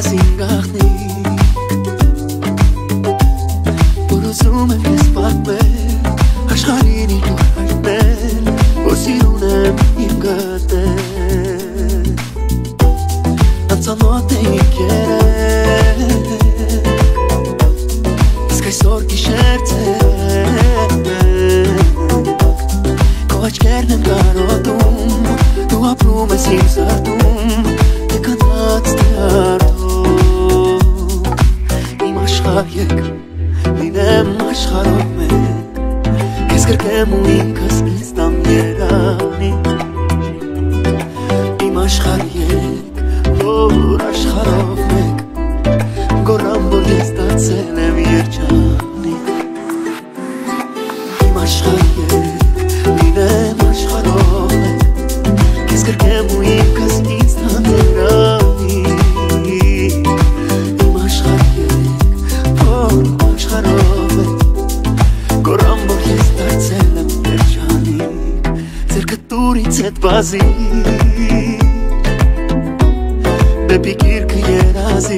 մասին գաղտնի որ ուզում եմ ես պատմել աշխարհին իդուր հայտնել որ սիրուն եմ իմ գտել անծանոթ էինք երեք իսկ այսօր գիշեր քո աչքերն են կարոտում դու ապրում ես իմ սրտում դե կանած դե արդյոք իմ աշխարհ լինեմ աշխարհով մեկ քեզ գրկեմ ու ինքս ինձ տամ երանի իմ աշխարհ որ աշխարհով մեկ գոռամ որ ես դարձել եմ երջանիկ իմ աշխարհ լինեմ աշխարհով մեկ քեզ գրկեմ ու ինքս ինձ տամ երանի իմ աշխարհ որ աշխարհով մեկ գոռամ որ ես դարձել եմ երջանիկ ձերքը տուրից հետ բազի Դեպի գիրքը երազի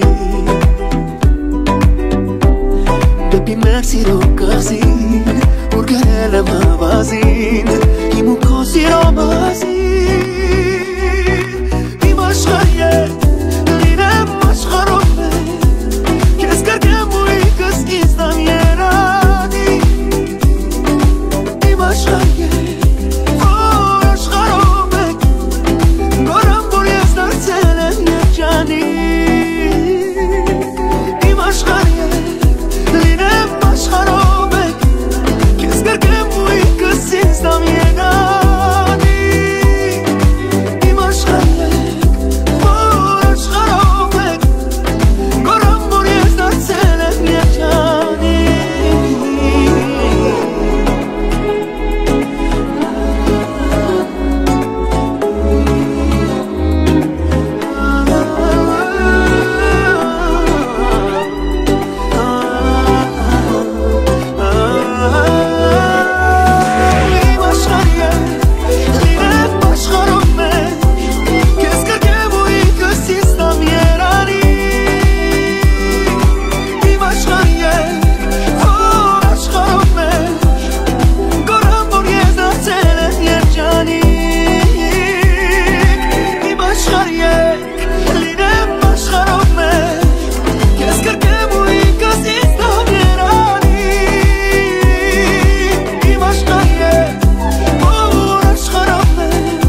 Դեպի մեր սիրո կղզին Ուր գրել եմ ավազին Իմ ու քո սիրո մասին Իմ աշխարհ լինեմ աշխարհով մեկ Քեզ գրկեմ ու ինքս ինձ տամ երանի Իմ աշխարհ Իմ աշխարհ լինեմ աշխարհով մեկ Քեզ գրկեմ ու ինքս ինձ տամ երանի Իմ աշխարհ որ աշխարհով մեկ գոռամ որ ես դարձել եմ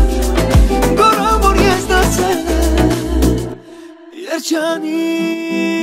Johnny